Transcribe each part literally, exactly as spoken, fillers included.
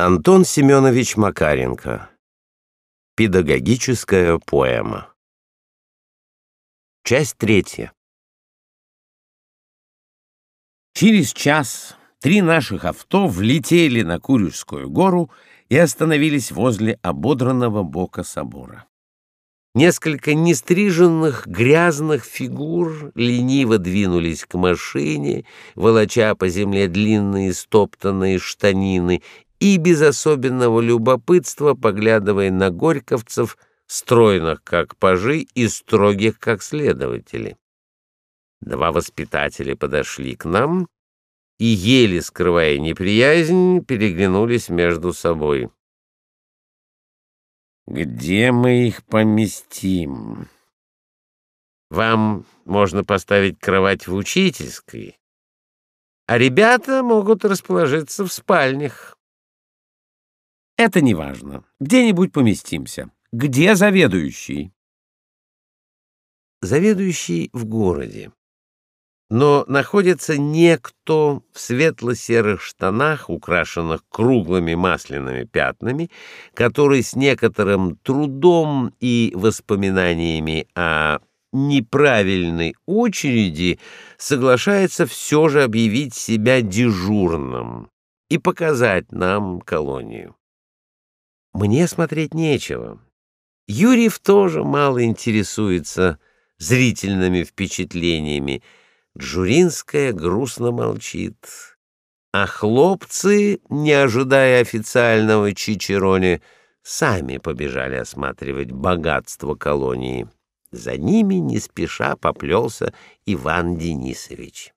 Антон Семенович Макаренко. Педагогическая поэма. Часть третья. Через час три наших авто влетели на Курюшскую гору и остановились возле ободранного бока собора. Несколько нестриженных грязных фигур лениво двинулись к машине, волоча по земле длинные стоптанные штанины и без особенного любопытства поглядывая на горьковцев, стройных как пажи и строгих как следователи. Два воспитателя подошли к нам и, еле скрывая неприязнь, переглянулись между собой. «Где мы их поместим?» «Вам можно поставить кровать в учительской, а ребята могут расположиться в спальнях». «Это не важно. Где-нибудь поместимся. Где заведующий?» Заведующий в городе. Но находится некто в светло-серых штанах, украшенных круглыми масляными пятнами, который с некоторым трудом и воспоминаниями о неправильной очереди соглашается все же объявить себя дежурным и показать нам колонию. Мне смотреть нечего. Юрьев тоже мало интересуется зрительными впечатлениями. Джуринская грустно молчит, а хлопцы, не ожидая официального чичерони, сами побежали осматривать богатство колонии. За ними не спеша поплелся Иван Денисович.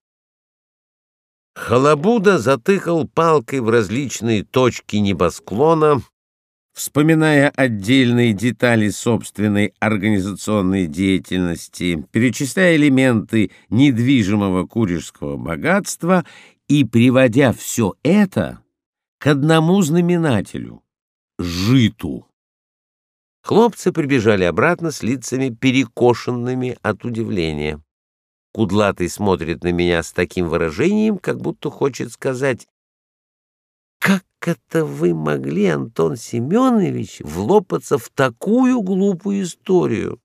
Халабуда затыкал палкой в различные точки небосклона, вспоминая отдельные детали собственной организационной деятельности, перечисляя элементы недвижимого курьерского богатства и приводя все это к одному знаменателю — житу. Хлопцы прибежали обратно с лицами перекошенными от удивления. Кудлатый смотрит на меня с таким выражением, как будто хочет сказать: «Как это вы могли, Антон Семенович, влопаться в такую глупую историю?»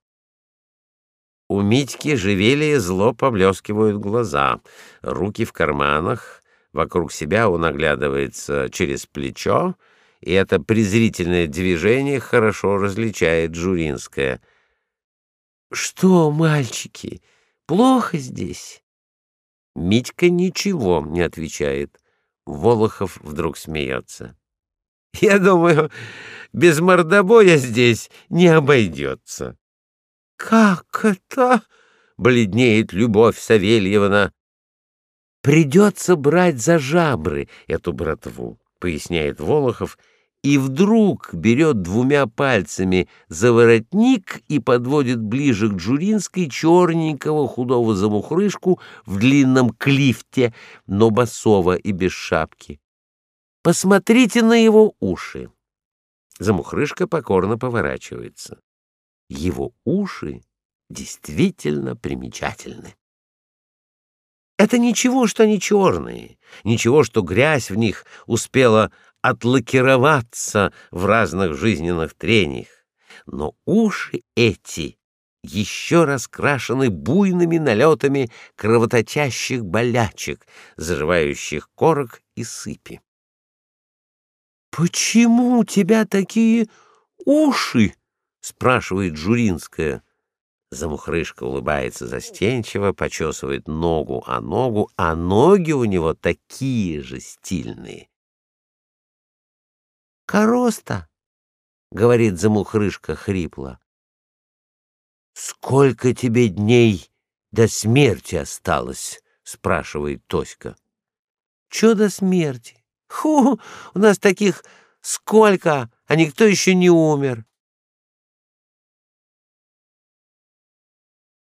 У Митьки живелее зло поблескивают глаза, руки в карманах, вокруг себя он оглядывается через плечо, и это презрительное движение хорошо различает Джуринская. «Что, мальчики, плохо здесь?» Митька ничего не отвечает. Волохов вдруг смеется. «Я думаю, без мордобоя здесь не обойдется». «Как это?» — бледнеет Любовь Савельевна. «Придется брать за жабры эту братву», — поясняет Волохов, и вдруг берет двумя пальцами за воротник и подводит ближе к Джуринской черненького худого замухрышку в длинном клифте, но босого и без шапки. «Посмотрите на его уши». Замухрышка покорно поворачивается. Его уши действительно примечательны. Это ничего, что они черные, ничего, что грязь в них успела отлакироваться в разных жизненных трениях, но уши эти еще раскрашены буйными налетами кровоточащих болячек, заживающих корок и сыпи. «Почему у тебя такие уши?» — спрашивает Джуринская. Замухрышка улыбается застенчиво, почесывает ногу о ногу, а ноги у него такие же стильные. «Короста», — говорит Замухрышка хрипло. «Сколько тебе дней до смерти осталось?» — спрашивает Тоська. «Чё до смерти? Ху, у нас таких сколько, а никто еще не умер.